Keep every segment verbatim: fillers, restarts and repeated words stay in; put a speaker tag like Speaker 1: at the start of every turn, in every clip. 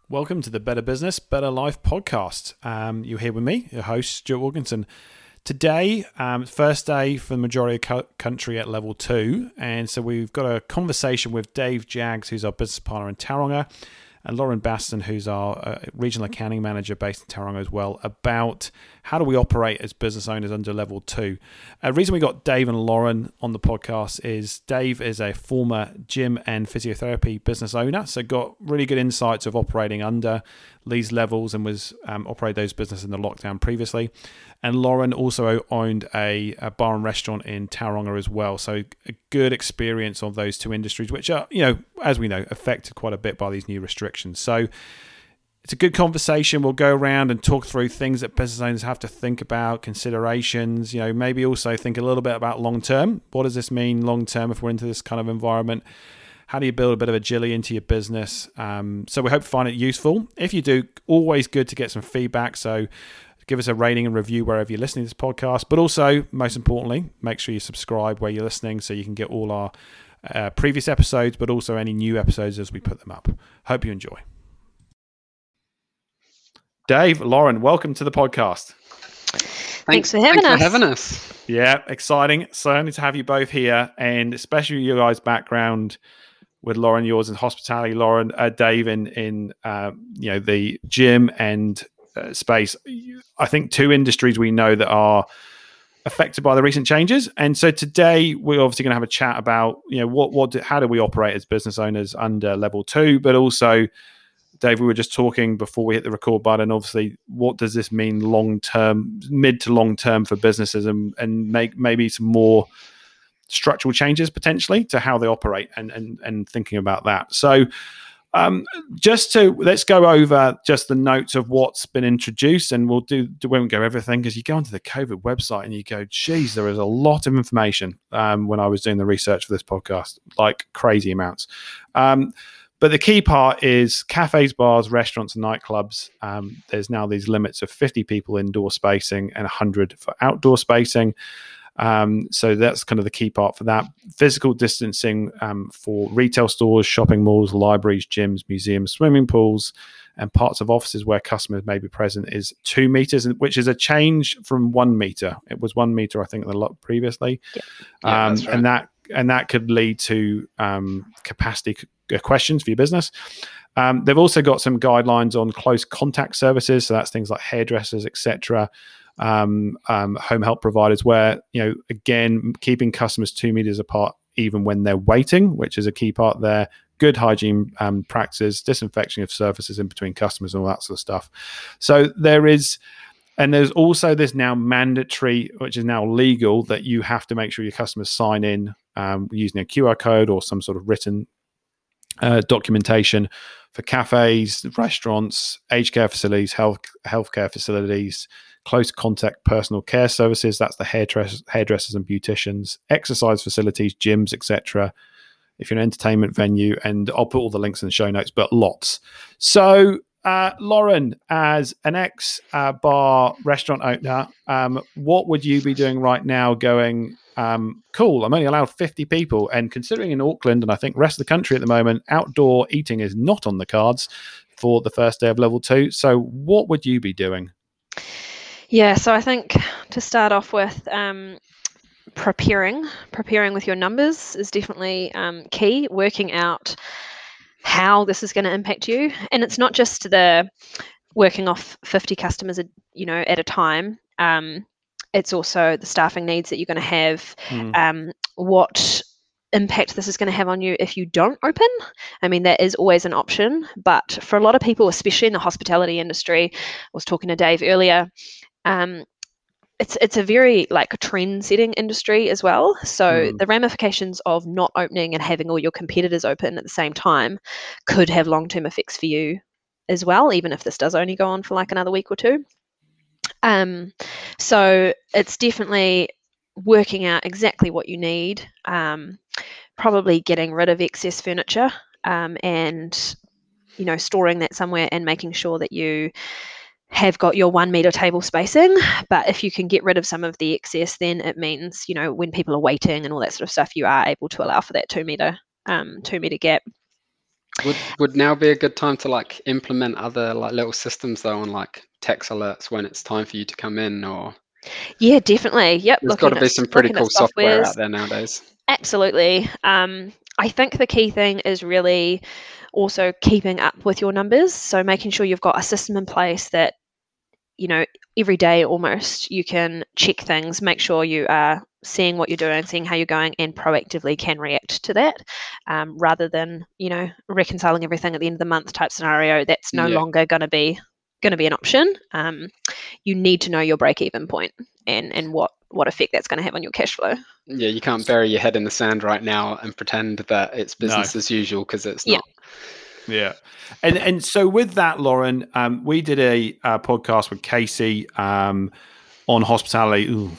Speaker 1: Welcome to the Better Business, Better Life podcast. Um, you're here with me, your host, Stuart Wilkinson. Today, um, first day for the majority of co- country at level two. And so we've got a conversation with Dave Jaggs, who's our business partner in Tauranga, and Lauren Baston, who's our uh, regional accounting manager based in Tauranga as well, about how do we operate as business owners under level two. The uh, reason we got Dave and Lauren on the podcast is Dave is a former gym and physiotherapy business owner, so got really good insights of operating under these levels and was um, operated those businesses in the lockdown previously. And Lauren also owned a, a bar and restaurant in Tauranga as well. So a good experience of those two industries, which are, you know, as we know, affected quite a bit by these new restrictions. So it's a good conversation. We'll go around and talk through things that business owners have to think about, considerations, you know, maybe also think a little bit about long term. What does this mean long term if we're into this kind of environment? How do you build a bit of agility into your business? Um, so we hope to find it useful. If you do, always good to get some feedback. So give us a rating and review wherever you're listening to this podcast. But also, most importantly, make sure you subscribe where you're listening so you can get all our uh, previous episodes, but also any new episodes as we put them up. Hope you enjoy. Dave, Lauren, welcome to the podcast.
Speaker 2: Thanks, thanks for having
Speaker 3: thanks
Speaker 2: us.
Speaker 3: For having us.
Speaker 1: Yeah, exciting. Certainly to have you both here, and especially your guys' background with Lauren, yours in hospitality, Lauren, uh, Dave in in uh, you know the gym and uh, space. I think two industries we know that are affected by the recent changes. And so today we're obviously going to have a chat about you know what what do, how do we operate as business owners under level two, but also, Dave, we were just talking before we hit the record button. Obviously, what does this mean long term, mid to long term for businesses, and and make maybe some more structural changes potentially to how they operate, and and and thinking about that. So, um, just to let's go over just the notes of what's been introduced, and we'll do. We won't go everything because you go onto the COVID website and you go, geez, there is a lot of information. Um, when I was doing the research for this podcast, like crazy amounts. Um, But the key part is cafes, bars, restaurants, and nightclubs. Um, there's now these limits of fifty people indoor spacing and one hundred for outdoor spacing. Um, so that's kind of the key part for that. Physical distancing um, for retail stores, shopping malls, libraries, gyms, museums, swimming pools, and parts of offices where customers may be present is two meters, which is a change from one meter. It was one meter, I think, a lot previously.
Speaker 3: Yeah. Yeah,
Speaker 1: um,
Speaker 3: that's right.
Speaker 1: And that and that could lead to um, capacity questions for your business. Um, they've also got some guidelines on close contact services. So that's things like hairdressers, et cetera. Um, um, home help providers where, you know, again, keeping customers two meters apart, even when they're waiting, which is a key part there. Good hygiene um, practices, disinfection of surfaces in between customers and all that sort of stuff. So there is, and there's also this now mandatory, which is now legal, that you have to make sure your customers sign in um, using a Q R code or some sort of written Uh, documentation for cafes, restaurants, aged care facilities, health healthcare facilities, close contact personal care services. That's the hairdressers, hairdressers and beauticians, exercise facilities, gyms, et cetera. If you're an entertainment venue, and I'll put all the links in the show notes, but lots. So, uh, Lauren, as an ex uh, bar restaurant owner, um, what would you be doing right now? Going, Um, cool, I'm only allowed fifty people. And considering in Auckland, and I think rest of the country at the moment, outdoor eating is not on the cards for the first day of level two. So what would you be doing?
Speaker 2: Yeah, so I think to start off with, um, preparing, preparing with your numbers is definitely um, key, working out how this is going to impact you. And it's not just the working off fifty customers, you know, at a time. Um, It's also the staffing needs that you're going to have,
Speaker 1: Mm.
Speaker 2: um, what impact this is going to have on you if you don't open. I mean, that is always an option, but for a lot of people, especially in the hospitality industry, I was talking to Dave earlier, um, it's it's a very like trend-setting industry as well. So
Speaker 1: Mm.
Speaker 2: the ramifications of not opening and having all your competitors open at the same time could have long-term effects for you as well, even if this does only go on for like another week or two. Um, so it's definitely working out exactly what you need, um, probably getting rid of excess furniture, um, and, you know, storing that somewhere and making sure that you have got your one meter table spacing. But if you can get rid of some of the excess, then it means, you know, when people are waiting and all that sort of stuff, you are able to allow for that two meter, um, two meter gap.
Speaker 3: Would would now be a good time to like implement other like little systems though, on like text alerts when it's time for you to come in, or
Speaker 2: Yeah, definitely. Yep.
Speaker 3: there's got
Speaker 2: Looking
Speaker 3: to
Speaker 2: at
Speaker 3: be some pretty
Speaker 2: looking
Speaker 3: cool
Speaker 2: at
Speaker 3: software
Speaker 2: softwares.
Speaker 3: out there nowadays.
Speaker 2: Absolutely. Um, I think the key thing is really also keeping up with your numbers. So making sure you've got a system in place that, you know, every day almost you can check things, make sure you are seeing what you're doing, seeing how you're going, and proactively can react to that, um, rather than, you know, reconciling everything at the end of the month type scenario. That's no
Speaker 3: Yeah.
Speaker 2: longer going to be going to be an option. Um, you need to know your break-even point and and what what effect that's going to have on your cash flow.
Speaker 3: Yeah, you can't bury your head in the sand right now and pretend that it's
Speaker 1: No.
Speaker 3: business as usual, because it's
Speaker 2: Yeah.
Speaker 3: not.
Speaker 1: Yeah. And and so with that, Lauren, um, we did a, a podcast with Casey um, on hospitality ooh,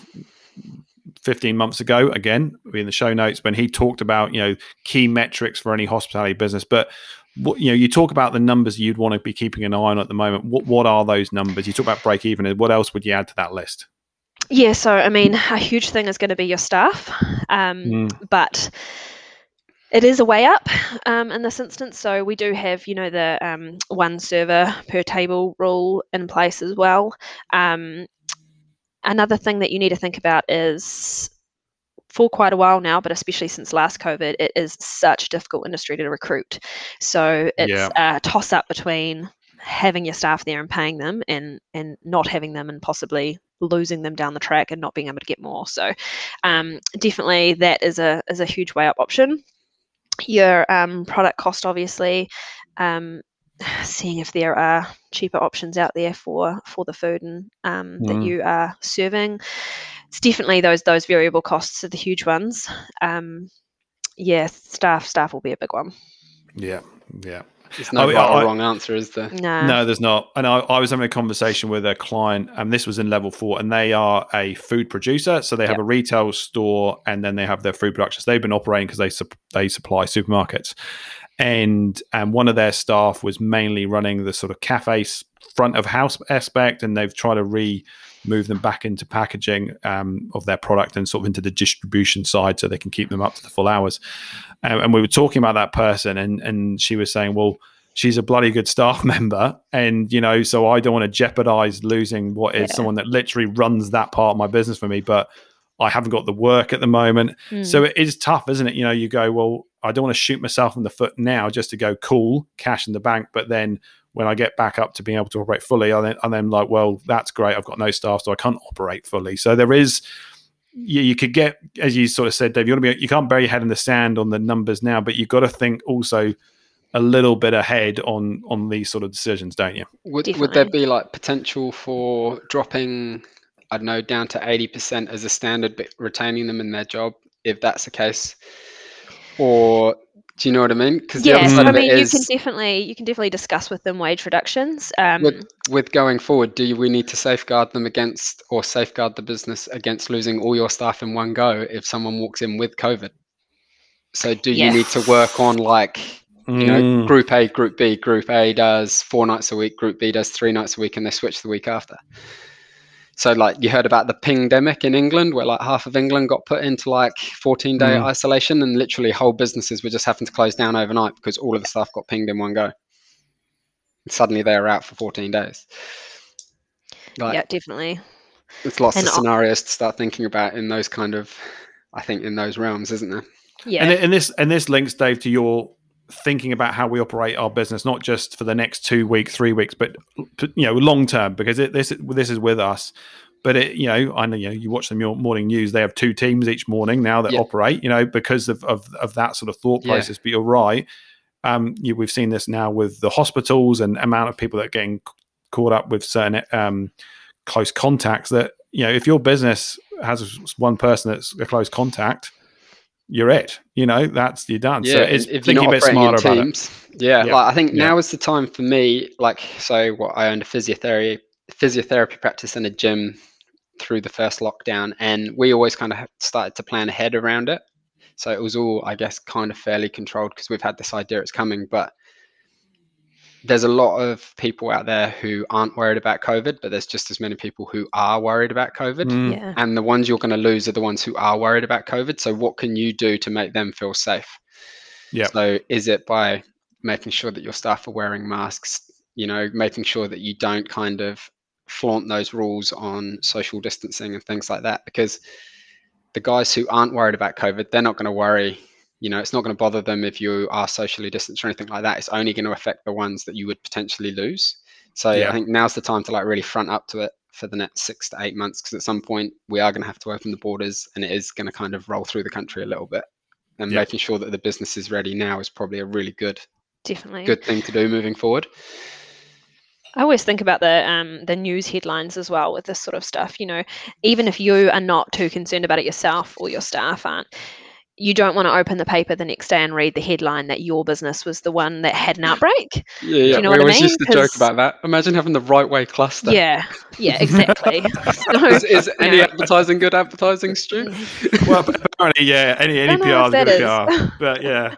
Speaker 1: fifteen months ago. Again, in the show notes, when he talked about, you know, key metrics for any hospitality business. But what, you know, you talk about the numbers you'd want to be keeping an eye on at the moment. What what are those numbers? You talk about break even. What else would you add to that list?
Speaker 2: Yeah, so I mean, a huge thing is going to be your staff, um,
Speaker 1: Mm.
Speaker 2: but it is a way up um, in this instance. So we do have, you know, the um, one server per table rule in place as well. Um, another thing that you need to think about is, for quite a while now, but especially since last COVID, it is such a difficult industry to recruit. So it's
Speaker 1: Yeah.
Speaker 2: a toss up between having your staff there and paying them, and and not having them and possibly losing them down the track and not being able to get more. So um, definitely that is a is a huge way up option. Your um, product cost, obviously, um, seeing if there are cheaper options out there for for the food and um, that
Speaker 1: Mm.
Speaker 2: you are serving. It's definitely those those variable costs are the huge ones. Um, yeah, staff staff will be a big one.
Speaker 1: Yeah. Yeah.
Speaker 3: There's no
Speaker 1: I-
Speaker 3: right
Speaker 1: I-
Speaker 3: or wrong answer, is there?
Speaker 2: No.
Speaker 1: No, there's not. And I, I was having a conversation with a client, and this was in level four, and they are a food producer. So they have
Speaker 2: Yep.
Speaker 1: a retail store, and then they have their food productions. They've been operating because they sup- they supply supermarkets, and and one of their staff was mainly running the sort of cafe s- front of house aspect, and they've tried to re move them back into packaging um, of their product and sort of into the distribution side, so they can keep them up to the full hours. Um, and we were talking about that person, and and she was saying, well, she's a bloody good staff member, and you know, so I don't want to jeopardize losing what is
Speaker 2: Yeah.
Speaker 1: someone that literally runs that part of my business for me, but I haven't got the work at the moment.
Speaker 2: Mm.
Speaker 1: So it is tough, isn't it? You know, you go, well, I don't want to shoot myself in the foot now just to go cool, cash in the bank, but then when I get back up to being able to operate fully, I then, I'm then like, well, that's great. I've got no staff, so I can't operate fully. So there is, you, you could get, as you sort of said, Dave, you want to be, you can't bury your head in the sand on the numbers now, but you've got to think also a little bit ahead on on these sort of decisions, don't you?
Speaker 3: Would
Speaker 2: Definitely.
Speaker 3: would there be like potential for dropping, I don't know, down to eighty percent as a standard, but retaining them in their job if that's the case? Or do you know what I mean? Because the
Speaker 2: Yeah,
Speaker 3: other
Speaker 2: so
Speaker 3: side
Speaker 2: I
Speaker 3: of it
Speaker 2: mean, you can
Speaker 3: is,
Speaker 2: definitely you can definitely discuss with them wage reductions. Um,
Speaker 3: with with going forward, do we need to safeguard them against, or safeguard the business against losing all your staff in one go if someone walks in with COVID? So do you
Speaker 2: Yeah.
Speaker 3: need to work on like, you know,
Speaker 1: Mm.
Speaker 3: group A, group B, group A does four nights a week, group B does three nights a week, and they switch the week after? So like you heard about the pingdemic in England, where like half of England got put into like fourteen day
Speaker 1: Mm.
Speaker 3: isolation, and literally whole businesses were just having to close down overnight because all of the staff got pinged in one go. And suddenly they were out for fourteen days. Like,
Speaker 2: yeah, definitely.
Speaker 3: there's lots
Speaker 2: And
Speaker 3: of
Speaker 2: I-
Speaker 3: scenarios to start thinking about in those kind of, I think, in those realms, isn't there?
Speaker 2: Yeah.
Speaker 1: And, and this and this links, Dave, to your thinking about how we operate our business, not just for the next two weeks, three weeks, but you know, long term, because it, this this is with us. But it, you know, I know, you know, you watch the morning news. They have two teams each morning now that
Speaker 3: Yeah.
Speaker 1: operate, you know, because of, of of that sort of thought
Speaker 3: Yeah.
Speaker 1: process. But you're right. Um, you, we've seen this now with the hospitals and amount of people that are getting caught up with certain um, close contacts. That, you know, if your business has one person that's a close contact, you're it. You know, that's you're done.
Speaker 3: Yeah,
Speaker 1: So
Speaker 3: and
Speaker 1: it's
Speaker 3: if you're
Speaker 1: thinking
Speaker 3: not
Speaker 1: a bit
Speaker 3: operating in
Speaker 1: smarter about it.
Speaker 3: teams, yeah,
Speaker 1: Yeah.
Speaker 3: like I think
Speaker 1: Yeah.
Speaker 3: now is the time for me. Like, so what, I owned a physiotherapy physiotherapy practice and a gym through the first lockdown, and we always kind of started to plan ahead around it. So it was all, I guess, kind of fairly controlled because we've had this idea it's coming. But there's a lot of people out there who aren't worried about COVID, but there's just as many people who are worried about COVID.
Speaker 1: Mm.
Speaker 2: yeah.
Speaker 3: And the ones you're going to lose are the ones who are worried about COVID. So what can you do to make them feel safe?
Speaker 1: Yeah.
Speaker 3: So is it by making sure that your staff are wearing masks, you know, making sure that you don't kind of flaunt those rules on social distancing and things like that, because the guys who aren't worried about COVID, they're not going to worry. You know, it's not going to bother them if you are socially distanced or anything like that. It's only going to affect the ones that you would potentially lose. So
Speaker 1: Yeah.
Speaker 3: I think now's the time to like really front up to it for the next six to eight months, because at some point we are going to have to open the borders, and it is going to kind of roll through the country a little bit. And
Speaker 1: Yeah.
Speaker 3: making sure that the business is ready now is probably a really good,
Speaker 2: Definitely.
Speaker 3: good thing to do moving forward.
Speaker 2: I always think about the um, the news headlines as well with this sort of stuff. You know, even if you are not too concerned about it yourself, or your staff aren't, you don't want to open the paper the next day and read the headline that your business was the one that had an outbreak.
Speaker 3: Yeah,
Speaker 2: Do
Speaker 3: yeah.
Speaker 2: you know
Speaker 3: we
Speaker 2: what I
Speaker 3: always
Speaker 2: mean?
Speaker 3: used to joke
Speaker 2: 'Cause-
Speaker 3: about that. Imagine having the right way cluster.
Speaker 2: Yeah, yeah, exactly. So,
Speaker 3: Is, is
Speaker 2: you
Speaker 3: any
Speaker 2: know,
Speaker 3: advertising good advertising, Stu?
Speaker 1: Well, apparently, yeah. Any any
Speaker 2: Don't
Speaker 1: P
Speaker 2: know
Speaker 1: R
Speaker 2: if
Speaker 1: is good
Speaker 2: that
Speaker 1: P R,
Speaker 2: is.
Speaker 1: but yeah,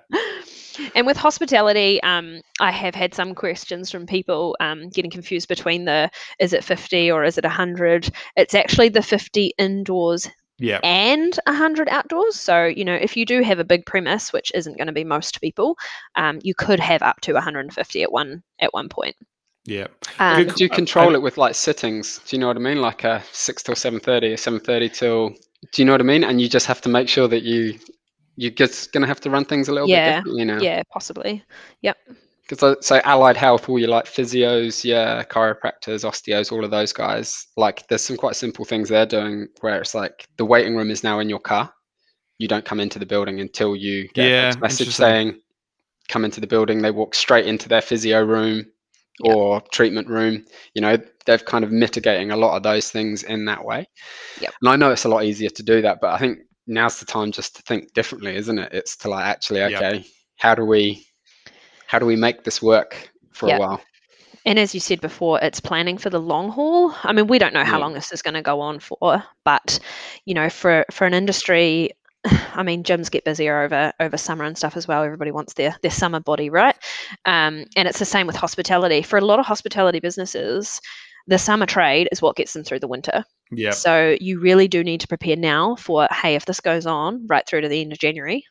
Speaker 2: And with hospitality, um, I have had some questions from people um, getting confused between the is it fifty or is it one hundred? It's actually the fifty indoors
Speaker 1: yeah,
Speaker 2: and one hundred outdoors. So, you know, if you do have a big premise, which isn't going to be most people, um, you could have up to one hundred fifty at one at one point.
Speaker 1: yeah.
Speaker 2: Um,
Speaker 1: Good-
Speaker 3: Do you
Speaker 1: Uh,
Speaker 3: control
Speaker 1: I-
Speaker 3: it with like sittings? Do you know what I mean? Like a six till seven thirty, or seven thirty till. Do you know what I mean? And you just have to make sure that you you're just gonna have to run things a little bit
Speaker 2: yeah,
Speaker 3: differently now.
Speaker 2: yeah, possibly. Yep.
Speaker 3: Because so allied health, all your like physios, yeah, chiropractors, osteos, all of those guys. Like there's some quite simple things they're doing where it's like the waiting room is now in your car. You don't come into the building until you get
Speaker 1: Yeah,
Speaker 3: a text message
Speaker 1: interesting.
Speaker 3: saying come into the building. They walk straight into their physio room
Speaker 2: Yep.
Speaker 3: or treatment room. You know, they've kind of mitigating a lot of those things in that way.
Speaker 2: Yep.
Speaker 3: And I know it's a lot easier to do that, but I think now's the time just to think differently, isn't it? It's to like actually,
Speaker 1: Yep.
Speaker 3: okay, how do we how do we make this work for
Speaker 2: Yep.
Speaker 3: a while?
Speaker 2: And as you said before, it's planning for the long haul. I mean, we don't know how
Speaker 3: Yeah.
Speaker 2: long this is going to go on for, but you know, for for an industry, I mean, gyms get busier over over summer and stuff as well. Everybody wants their their summer body, right? Um, and it's the same with hospitality. For a lot of hospitality businesses, the summer trade is what gets them through the winter.
Speaker 1: yeah,
Speaker 2: So you really do need to prepare now for, hey, if this goes on right through to the end of January,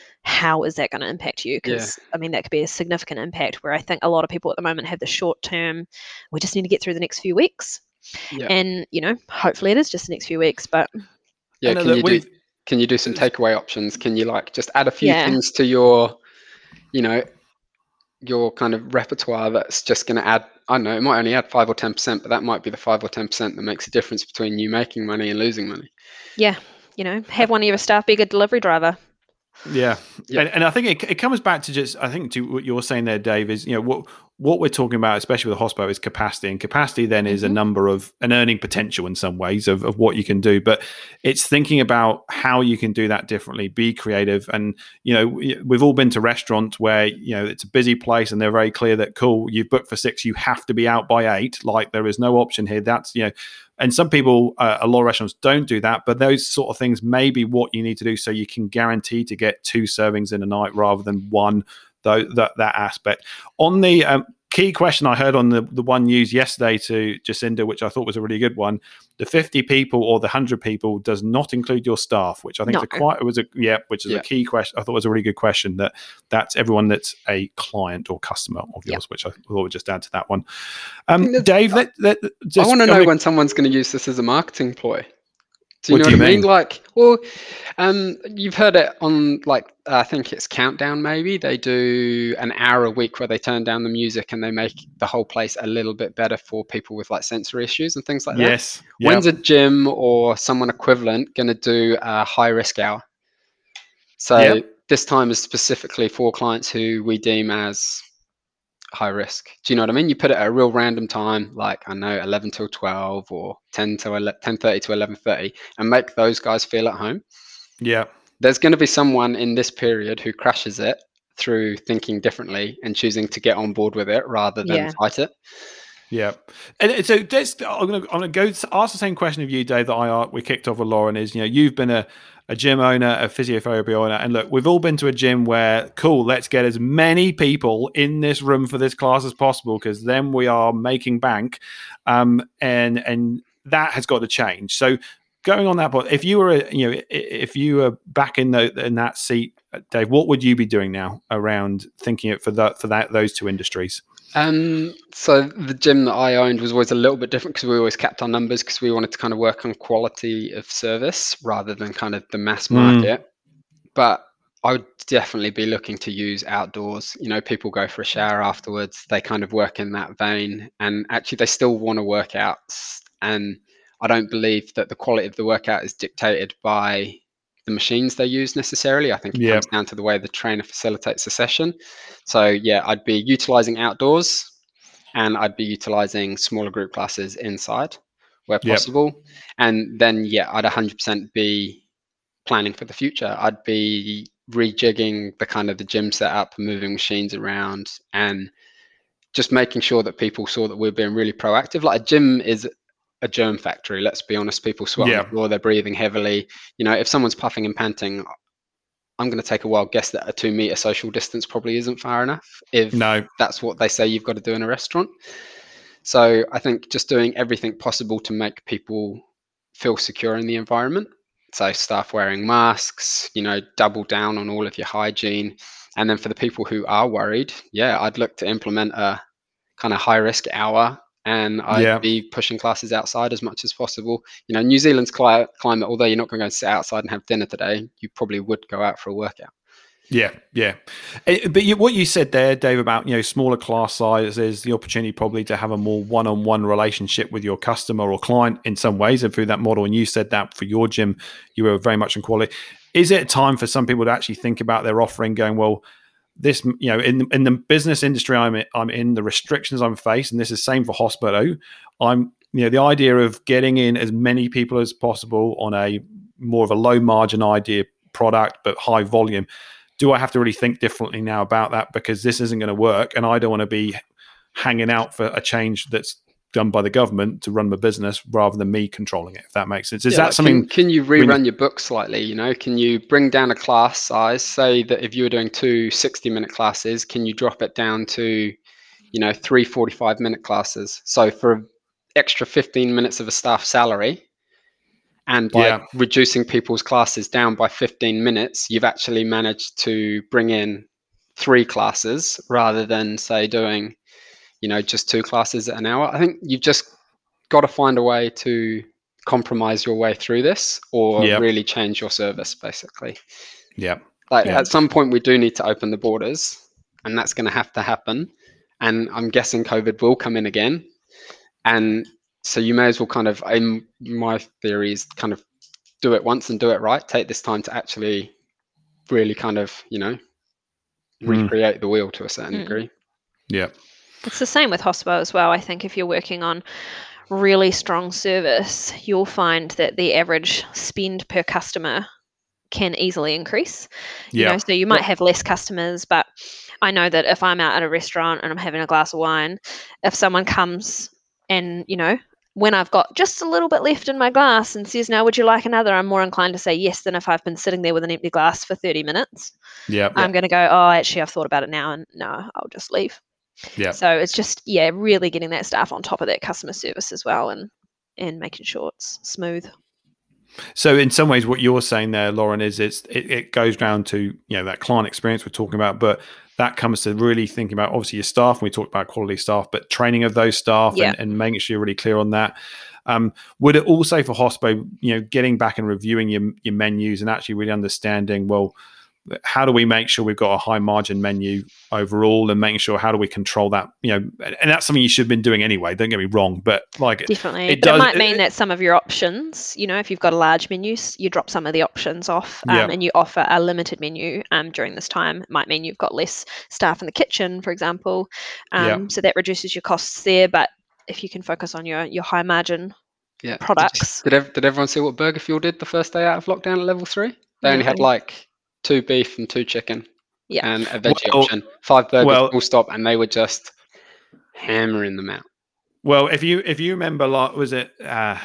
Speaker 2: how is that going to impact you?
Speaker 3: Yeah.
Speaker 2: Because I mean, that could be a significant impact. Where I think a lot of people at the moment have the short term, we just need to get through the next few weeks,
Speaker 3: Yeah.
Speaker 2: and you know, hopefully it is just the next few weeks. But
Speaker 3: Yeah.
Speaker 1: I know
Speaker 3: Can
Speaker 1: that
Speaker 3: you do
Speaker 1: we've-
Speaker 3: can you do some takeaway options? Can you like just add a few
Speaker 2: Yeah.
Speaker 3: things to your, you know, your kind of repertoire that's just going to add, I don't know, it might only add five or ten percent, but that might be the five or ten percent that makes a difference between you making money and losing money.
Speaker 2: yeah, you know, have one of your staff be a good delivery driver.
Speaker 1: Yeah,
Speaker 3: Yeah.
Speaker 1: And, and I think it, it comes back to just I think to what you're saying there, Dave, is you know what what we're talking about, especially with the hospital, is capacity, and capacity then is a
Speaker 2: Mhm.
Speaker 1: number of an earning potential in some ways of, of what you can do, but it's thinking about how you can do that differently, be creative, and you know we- we've all been to restaurants where you know it's a busy place and they're very clear that cool, you've booked for six, you have to be out by eight, like there is no option here. That's you know. And some people, uh, a lot of restaurants don't do that, but those sort of things may be what you need to do so you can guarantee to get two servings in a night rather than one, though, that, that aspect. On the um, key question I heard on the, the one used yesterday to Jacinda, which I thought was a really good one, the fifty people or the one hundred people does not include your staff, which I think
Speaker 2: No.
Speaker 1: is a quite, it was a, yeah, which is
Speaker 3: Yeah.
Speaker 1: a key question. I thought was a really good question that that's everyone that's a client or customer of
Speaker 2: Yep.
Speaker 1: yours, which I thought would just add to that one. Um,
Speaker 3: think that's-
Speaker 1: Dave, let, let, just,
Speaker 3: I want to
Speaker 1: I'm
Speaker 3: know
Speaker 1: gonna-
Speaker 3: when someone's going to use this as a marketing ploy. Do you
Speaker 1: What
Speaker 3: know
Speaker 1: do
Speaker 3: what
Speaker 1: you
Speaker 3: I mean?
Speaker 1: mean?
Speaker 3: Like, well, um, you've heard it on like uh, I think it's Countdown. Maybe they do an hour a week where they turn down the music and they make the whole place a little bit better for people with like sensory issues and things like that.
Speaker 1: Yes. Yeah.
Speaker 3: When's a gym or someone equivalent going to do a high risk hour? So
Speaker 1: Yep.
Speaker 3: this time is specifically for clients who we deem as high risk. Do you know what I mean? You put it at a real random time, like I know eleven till twelve or ten to ten thirty to eleven thirty, and make those guys feel at home.
Speaker 1: Yeah.
Speaker 3: There's going to be someone in this period who crashes it through thinking differently and choosing to get on board with it rather than
Speaker 2: Yeah.
Speaker 3: fight it.
Speaker 1: Yeah, and and so let's, I'm gonna I'm gonna go to ask the same question of you, Dave, that I we kicked off with Lauren. Is you know you've been a, a gym owner, a physiotherapy owner, and look, we've all been to a gym where cool, let's get as many people in this room for this class as possible because then we are making bank, um, and and that has got to change. So going on that point, if you were, you know, if you were back in the in that seat, Dave, what would you be doing now around thinking it for that for that those two industries?
Speaker 3: Um, so the gym that I owned was always a little bit different because we always capped our numbers because we wanted to kind of work on quality of service rather than kind of the mass market. Mm. But I would definitely be looking to use outdoors. You know, people go for a shower afterwards. They kind of work in that vein, and actually they still want to work out. And I don't believe that the quality of the workout is dictated by the machines they use necessarily. I think it yep. comes down to the way the trainer facilitates the session. So yeah, I'd be utilizing outdoors, and I'd be utilizing smaller group classes inside where possible. Yep. And then yeah, I'd one hundred percent be planning for the future. I'd be rejigging the kind of the gym setup, moving machines around, and just making sure that people saw that we're being really proactive. Like a gym is a germ factory, let's be honest. People sweat yeah. on the floor, they're breathing heavily. You know, if someone's puffing and panting, I'm going to take a wild guess that a two meter social distance probably isn't far enough if no. that's what they say you've got to do in a restaurant. So I think just doing everything possible to make people feel secure in the environment. So staff wearing masks, you know, double down on all of your hygiene. And then for the people who are worried, yeah, I'd look to implement a kind of high risk hour, and I'd yeah. be pushing classes outside as much as possible. You know, New Zealand's cli- climate, although you're not going to go and sit outside and have dinner today, you probably would go out for a workout.
Speaker 1: Yeah, yeah. But you, what you said there, Dave, about, you know, smaller class sizes, the opportunity probably to have a more one-on-one relationship with your customer or client in some ways, and through that model, and you said that for your gym, you were very much in quality. Is it time for some people to actually think about their offering, going, well, this, you know, in in the business industry I'm in, I'm in, the restrictions I'm faced, and this is same for hospital. I'm, you know, the idea of getting in as many people as possible on a more of a low margin idea product, but high volume. Do I have to really think differently now about that, because this isn't going to work, and I don't want to be hanging out for a change that's done by the government to run my business rather than me controlling it, if that makes sense. Is yeah, that like something?
Speaker 3: Can, can you rerun your book slightly? You know, can you bring down a class size? Say that if you were doing two sixty minute classes, can you drop it down to, you know, three forty-five minute classes? So for an extra fifteen minutes of a staff salary, and by yeah. reducing people's classes down by fifteen minutes, you've actually managed to bring in three classes rather than, say, doing, you know, just two classes at an hour. I think you've just got to find a way to compromise your way through this, or yep. really change your service, basically.
Speaker 1: Yeah.
Speaker 3: Like
Speaker 1: yep.
Speaker 3: at some point we do need to open the borders, and that's going to have to happen. And I'm guessing COVID will come in again. And so you may as well kind of, in my theory is kind of do it once and do it right. Take this time to actually really kind of, you know, recreate mm. the wheel to a certain mm. degree.
Speaker 1: Yeah.
Speaker 2: It's the same with hospital as well. I think if you're working on really strong service, you'll find that the average spend per customer can easily increase. You yeah. know, so you might have less customers, but I know that if I'm out at a restaurant and I'm having a glass of wine, if someone comes and, you know, when I've got just a little bit left in my glass and says, now, would you like another? I'm more inclined to say yes than if I've been sitting there with an empty glass for thirty minutes.
Speaker 1: Yeah.
Speaker 2: I'm going to go, oh, actually, I've thought about it now, and no, I'll just leave.
Speaker 1: Yeah.
Speaker 2: So it's just, yeah, really getting that staff on top of that customer service as well, and and making sure it's smooth.
Speaker 1: So in some ways, what you're saying there, Lauren, is it's it, it goes down to, you know, that client experience we're talking about, but that comes to really thinking about obviously your staff. And we talked about quality staff, but training of those staff yeah. and, and making sure you're really clear on that. Um, would it also for hospo, you know, getting back and reviewing your your menus and actually really understanding, well, how do we make sure we've got a high margin menu overall, and making sure how do we control that, you know, and that's something you should have been doing anyway, don't get me wrong, but like
Speaker 2: definitely
Speaker 1: it, it,
Speaker 2: but
Speaker 1: does,
Speaker 2: it might
Speaker 1: it,
Speaker 2: mean that some of your options, you know, if you've got a large menu, you drop some of the options off um,
Speaker 1: yeah.
Speaker 2: and you offer a limited menu um, during this time. It might mean you've got less staff in the kitchen, for example, um,
Speaker 1: yeah.
Speaker 2: so that reduces your costs there. But if you can focus on your your high margin
Speaker 3: yeah.
Speaker 2: products.
Speaker 3: Did, you, did, did everyone see what Burger Fuel did the first day out of lockdown at level three? They
Speaker 2: no.
Speaker 3: only had like two beef and two chicken.
Speaker 2: Yeah.
Speaker 3: And a veggie
Speaker 1: well,
Speaker 3: option, five burgers,
Speaker 1: well,
Speaker 3: full stop, and they were just hammering them out.
Speaker 1: Well, if you if you remember, like, was it uh,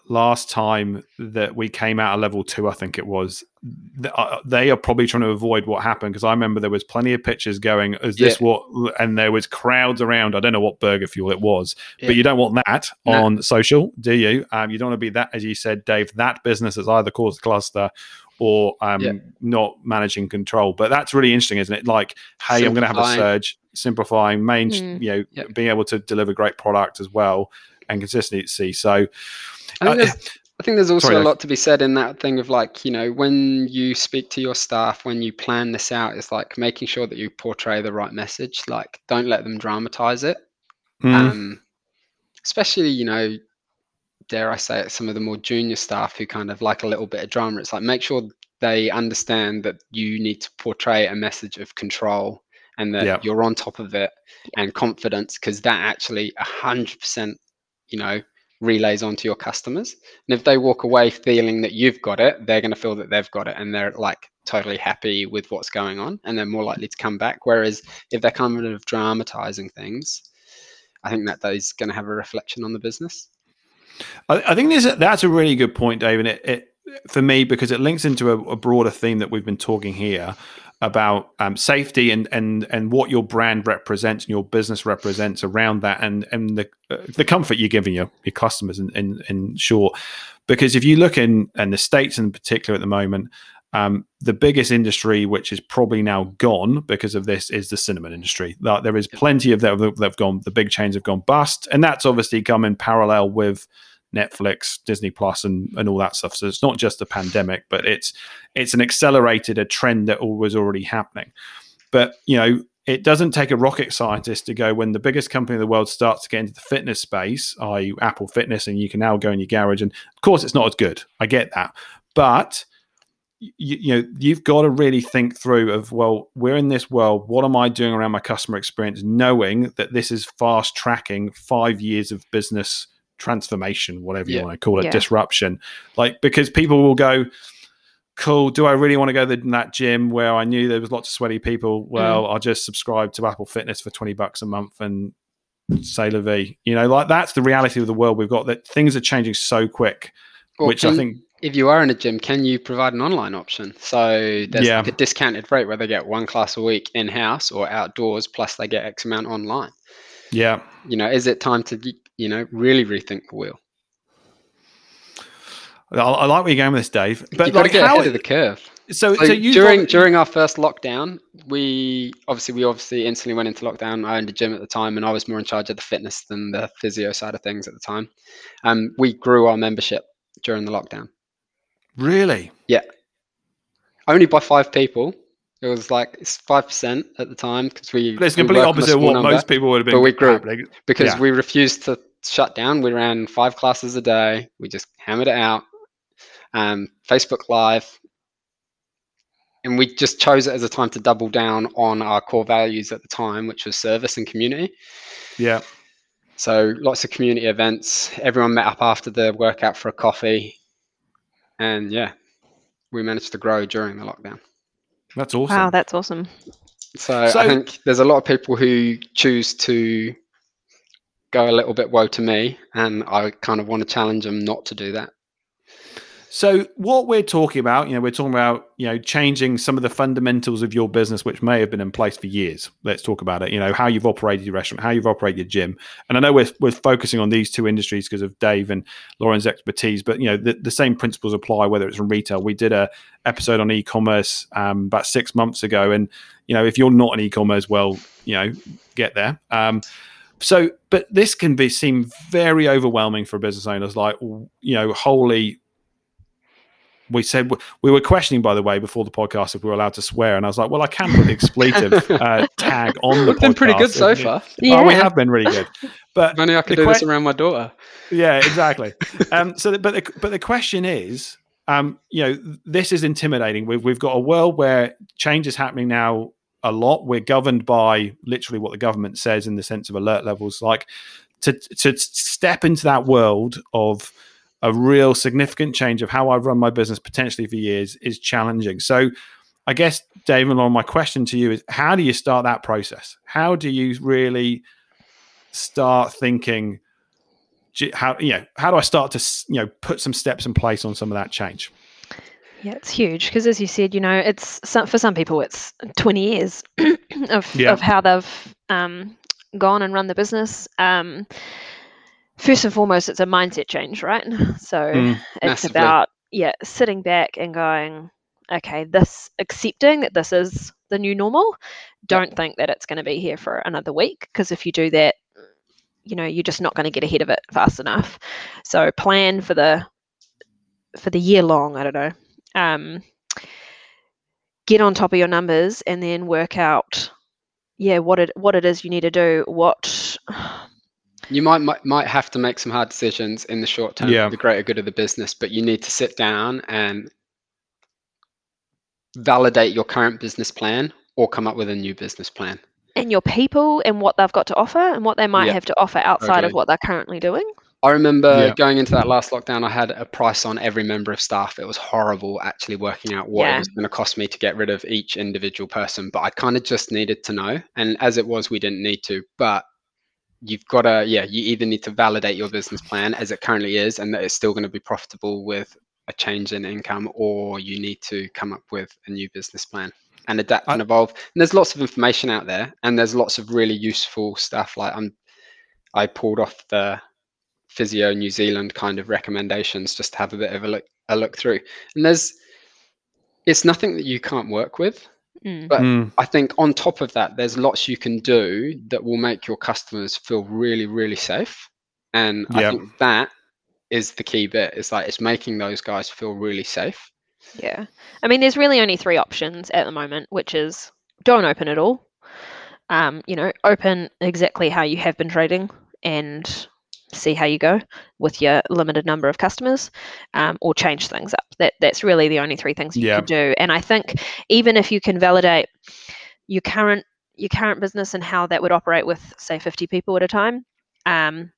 Speaker 1: last time that we came out of level two, I think it was, they are probably trying to avoid what happened, because I remember there was plenty of pictures going, is this yeah. what, and there was crowds around. I don't know what burger fuel it was, yeah. but you don't want that no. on social, do you? Um, you don't want to be that, as you said, Dave, that business that's either caused a cluster or um, yeah. not managing control. But that's really interesting, isn't it? Like, hey, I'm going to have a surge, simplifying, main, mm. you know, yeah. being able to deliver great product as well and consistency. So
Speaker 3: I think there's, I think there's also Sorry, a lot to be said in that thing of like, you know, when you speak to your staff, when you plan this out, it's like making sure that you portray the right message. Like, don't let them dramatize it. Mm. Um, especially, you know, dare I say it, some of the more junior staff who kind of like a little bit of drama. It's like, make sure they understand that you need to portray a message of control and that yep. you're on top of it and confidence, because that actually a hundred percent, you know, relays onto your customers. And if they walk away feeling that you've got it, they're going to feel that they've got it and they're like totally happy with what's going on, and they're more likely to come back. Whereas if they're kind of dramatizing things, I think that is going to have a reflection on the business.
Speaker 1: I, I think there's a, that's a really good point, Dave, and it, it for me, because it links into a, a broader theme that we've been talking here about um, safety and and and what your brand represents and your business represents around that, and and the uh, the comfort you're giving your your customers in, in in short. Because if you look in in the States in particular at the moment, um, the biggest industry which is probably now gone because of this is the cinema industry. There is plenty of them that have gone. The big chains have gone bust, and that's obviously come in parallel with Netflix, Disney Plus, and, and all that stuff. So it's not just the pandemic, but it's it's an accelerated a trend that was already happening. But you know, it doesn't take a rocket scientist to go, when the biggest company in the world starts to get into the fitness space, that is. Apple Fitness, and you can now go in your garage. And of course, it's not as good. I get that, but you, you know, you've got to really think through of, well, we're in this world. What am I doing around my customer experience, knowing that this is fast tracking five years of business transformation, whatever yeah. you want to call it, yeah. disruption. Like, because people will go, cool, do I really want to go to that gym where I knew there was lots of sweaty people? Well, mm. I'll just subscribe to Apple Fitness for twenty bucks a month and say la vie. You know, like, that's the reality of the world we've got, that things are changing so quick, well, which can, I think...
Speaker 3: If you are in a gym, can you provide an online option? So there's yeah. like a discounted rate where they get one class a week in-house or outdoors, plus they get X amount online.
Speaker 1: Yeah.
Speaker 3: You know, is it time to, you know, really rethink the wheel?
Speaker 1: I, I like where you're going with this, Dave.
Speaker 3: But you've got like, to get how, ahead of the curve.
Speaker 1: So, so,
Speaker 3: so
Speaker 1: you
Speaker 3: during
Speaker 1: got,
Speaker 3: during our first lockdown, we obviously we obviously instantly went into lockdown. I owned a gym at the time, and I was more in charge of the fitness than the physio side of things at the time. Um, we grew our membership during the lockdown.
Speaker 1: Really?
Speaker 3: Yeah. Only by five people. It was like it's five percent at the time, because we.
Speaker 1: But it's completely opposite of what number, most people would have been.
Speaker 3: But we grew happening. because yeah. we refused to shut down. We ran five classes a day. We just hammered it out. Um, Facebook Live, and we just chose it as a time to double down on our core values at the time, which was service and community.
Speaker 1: Yeah.
Speaker 3: So lots of community events. Everyone met up after the workout for a coffee, and yeah, we managed to grow during the lockdown.
Speaker 1: That's awesome.
Speaker 2: Wow, that's awesome.
Speaker 3: So, so I think there's a lot of people who choose to go a little bit woe to me, and I kind of want to challenge them not to do that.
Speaker 1: So what we're talking about, you know, we're talking about, you know, changing some of the fundamentals of your business, which may have been in place for years. Let's talk about it. You know, how you've operated your restaurant, how you've operated your gym. And I know we're we're focusing on these two industries because of Dave and Lauren's expertise, but, you know, the, the same principles apply whether it's in retail. We did a episode on e-commerce um, about six months ago. And, you know, if you're not an e-commerce, well, you know, get there. Um, so, but this can be seem very overwhelming for business owners. Like, you know, holy... We said we were questioning, by the way, before the podcast if we were allowed to swear, and I was like, "Well, I can put the expletive uh, tag on the podcast."
Speaker 3: We've been pretty good so far.
Speaker 1: Yeah. Oh, we have been really good. But
Speaker 3: if only I could do que- this around my daughter.
Speaker 1: Yeah, exactly. um, so, the, but the, but the question is, um, you know, this is intimidating. We've we've got a world where change is happening now a lot. We're governed by literally what the government says in the sense of alert levels. Like to to step into that world of a real significant change of how I've run my business potentially for years is challenging. So I guess, Dave and Lauren, my question to you is, how do you start that process? How do you really start thinking, how you know how do I start to you know put some steps in place on some of that change?
Speaker 2: Yeah, it's huge because, as you said, you know, it's some, for some people it's twenty years of
Speaker 1: Yeah.
Speaker 2: of how they've um, gone and run the business. Um, first and foremost, it's a mindset change, right? So
Speaker 1: Mm,
Speaker 2: it's
Speaker 3: massively.
Speaker 2: about yeah, sitting back and going, okay, this accepting that this is the new normal. Don't think that it's going to be here for another week, because if you do that, you know, you're just not going to get ahead of it fast enough. So plan for the for the year long. I don't know. Um, get on top of your numbers and then work out, yeah, what it what it is you need to do. What
Speaker 3: You might, might might have to make some hard decisions in the short term
Speaker 1: Yeah.
Speaker 3: for the greater good of the business, but you need to sit down and validate your current business plan or come up with a new business plan.
Speaker 2: and your people and what they've got to offer and what they might
Speaker 3: Yeah,
Speaker 2: have to offer outside of
Speaker 3: totally.
Speaker 2: what they're currently doing.
Speaker 3: I remember
Speaker 1: Yeah.
Speaker 3: going into that last lockdown, I had a price on every member of staff. It was horrible actually working out what it
Speaker 2: Yeah.
Speaker 3: was going to cost me to get rid of each individual person, but I kind of just needed to know. And as it was, we didn't need to, but you've got to, yeah, you either need to validate your business plan as it currently is and that it's still going to be profitable with a change in income, or you need to come up with a new business plan and adapt
Speaker 1: I-
Speaker 3: and evolve. And there's lots of information out there, and there's lots of really useful stuff. Like I'm, I pulled off the Physio New Zealand kind of recommendations just to have a bit of a look, a look through. And there's, it's nothing that you can't work with.
Speaker 2: Mm.
Speaker 3: But
Speaker 1: Mm,
Speaker 3: I think on top of that, there's lots you can do that will make your customers feel really, really safe. And I
Speaker 1: Yeah.
Speaker 3: think that is the key bit. It's like it's making those guys feel really safe.
Speaker 2: Yeah. I mean, there's really only three options at the moment, which is don't open at all. Um, you know, open exactly how you have been trading and see how you go with your limited number of customers, um, or change things up. That that's really the only three things you
Speaker 1: Yeah.
Speaker 2: can do. And I think even if you can validate your current your current business and how that would operate with, say, fifty people at a time, um,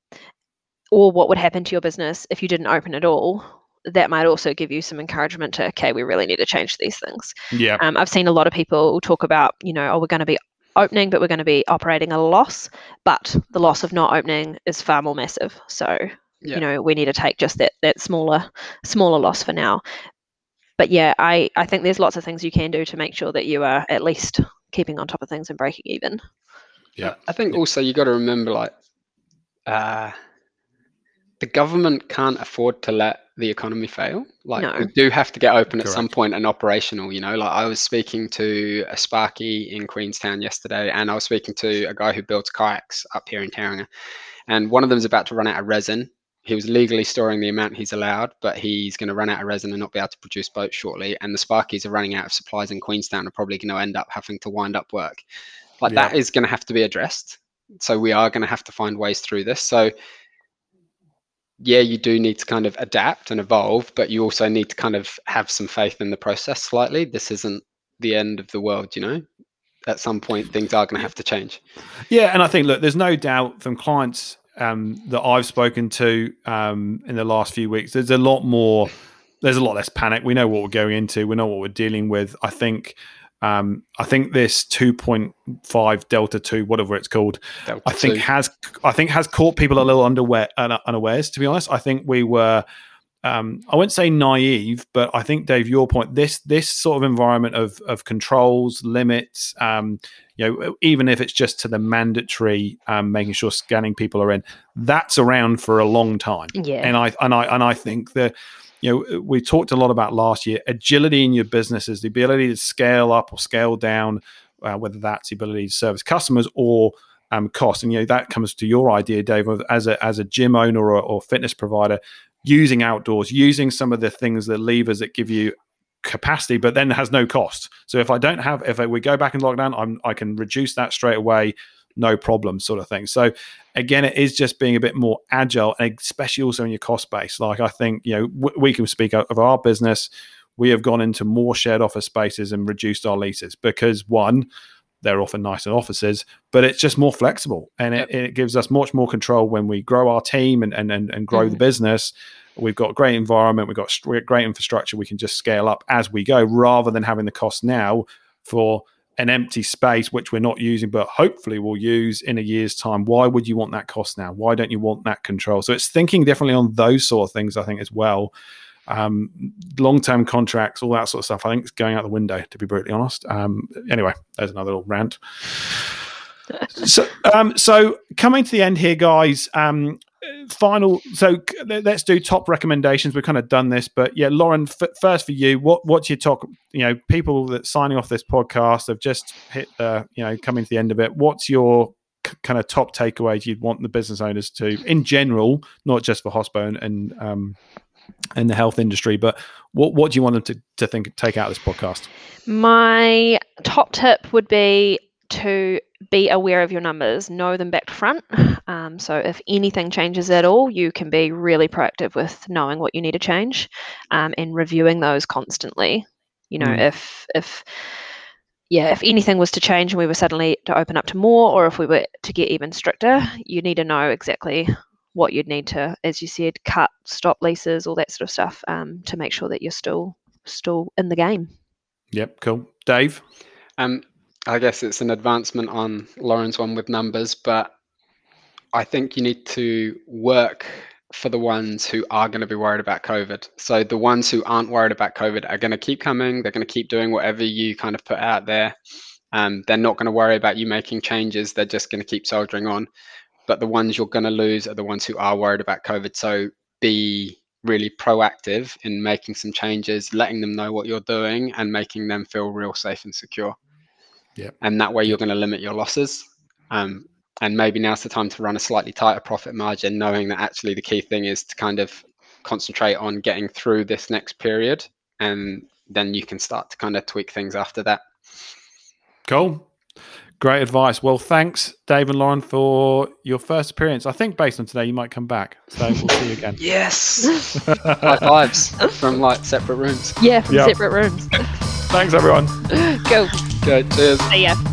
Speaker 2: or what would happen to your business if you didn't open at all, that might also give you some encouragement to, okay, we really need to change these things.
Speaker 1: Yeah.
Speaker 2: Um, I've seen a lot of people talk about, you know, oh, we're going to be opening, but we're going to be operating at a loss. But the loss of not opening is far more massive. So,
Speaker 3: Yeah.
Speaker 2: you know, we need to take just that that smaller smaller loss for now. But yeah, I, I think there's lots of things you can do to make sure that you are at least keeping on top of things and breaking even.
Speaker 1: Yeah.
Speaker 3: I think also you got to remember, like, uh, the government can't afford to let the economy fail. Like,
Speaker 2: No.
Speaker 3: we do have to get open at some
Speaker 1: Correct.
Speaker 3: point and operational. You know, like I was speaking to a Sparky in Queenstown yesterday, and I was speaking to a guy who builds kayaks up here in Tauranga, and one of them's about to run out of resin. He was legally storing the amount he's allowed, but he's going to run out of resin and not be able to produce boats shortly. And the Sparkies are running out of supplies in Queenstown, are probably going to end up having to wind up work. Like,
Speaker 1: Yeah.
Speaker 3: that is going to have to be addressed. So we are going to have to find ways through this. So yeah, you do need to kind of adapt and evolve, but you also need to kind of have some faith in the process slightly. This isn't the end of the world, you know? At some point, things are going to have to change.
Speaker 1: Yeah, and I think, look, there's no doubt from clients um, that I've spoken to um, in the last few weeks, there's a lot more, there's a lot less panic. We know what we're going into. We know what we're dealing with. I think um, I think this two point five Delta two, whatever it's called,
Speaker 3: Delta
Speaker 1: I think
Speaker 3: two.
Speaker 1: has I think has caught people a little underwear, unawares, to be honest. I think we were Um, I wouldn't say naive, but I think, Dave, your point, this this sort of environment of of controls, limits, um, you know, even if it's just to the mandatory, um, making sure scanning people are in, that's around for a long time.
Speaker 2: Yeah.
Speaker 1: And I and I and I think that, you know, we talked a lot about last year, agility in your business is the ability to scale up or scale down, uh, whether that's the ability to service customers or um, cost. And you know that comes to your idea, Dave, of as a as a gym owner or, or fitness provider, using outdoors, using some of the things, the levers that give you capacity, but then has no cost. So if I don't have, if we go back in lockdown, I'm, I can reduce that straight away, no problem, sort of thing. So again, it is just being a bit more agile, and especially also in your cost base. Like I think, you know, w- we can speak of our business. We have gone into more shared office spaces and reduced our leases because, one, they're often nicer offices, but it's just more flexible, and it, it gives us much more control when we grow our team and and and, and grow
Speaker 2: Mm.
Speaker 1: the business. We've got a great environment, we've got st- great infrastructure. We can just scale up as we go, rather than having the cost now for an empty space which we're not using, but hopefully we'll use in a year's time. Why would you want that cost now? Why don't you want that control? So it's thinking differently on those sort of things, I think, as well. Um, long-term contracts, all that sort of stuff, I think it's going out the window, to be brutally honest. Um, anyway, there's another little rant. so, um, so coming to the end here, guys. Um, final. So let's do top recommendations. We've kind of done this, but yeah, Lauren, f- first for you, what what's your talk? You know, people that signing off this podcast have just hit the, you know, coming to the end of it. What's your c- kind of top takeaways you'd want the business owners to, in general, not just for Hospo and, and um in the health industry, but what what do you want them to to think take out of this podcast?
Speaker 2: My top tip would be to be aware of your numbers, know them back to front. Um, so if anything changes at all, you can be really proactive with knowing what you need to change, um, and reviewing those constantly. You know, mm. if if yeah, if anything was to change and we were suddenly to open up to more, or if we were to get even stricter, you need to know exactly what you'd need to, as you said, cut, stop leases, all that sort of stuff, um, to make sure that you're still still in the game.
Speaker 1: Yep, cool. Dave?
Speaker 3: Um, I guess it's an advancement on Lauren's one with numbers, but I think you need to work for the ones who are going to be worried about COVID. So the ones who aren't worried about COVID are going to keep coming. They're going to keep doing whatever you kind of put out there. Um, they're not going to worry about you making changes. They're just going to keep soldiering on. But the ones you're going to lose are the ones who are worried about COVID. So be really proactive in making some changes, letting them know what you're doing, and making them feel real safe and secure.
Speaker 1: Yeah.
Speaker 3: And that way you're going to limit your losses. Um, and maybe now's the time to run a slightly tighter profit margin, knowing that actually the key thing is to kind of concentrate on getting through this next period. And then you can start to kind of tweak things after that.
Speaker 1: Cool. Great advice. Well, thanks, Dave and Lauren, for your first appearance. I think based on today, you might come back. So we'll see you again.
Speaker 3: Yes. High fives from like separate rooms.
Speaker 2: Yeah, from
Speaker 1: yep.
Speaker 2: separate rooms.
Speaker 1: Thanks, everyone.
Speaker 2: Go.
Speaker 3: Go. Cheers.
Speaker 2: See ya.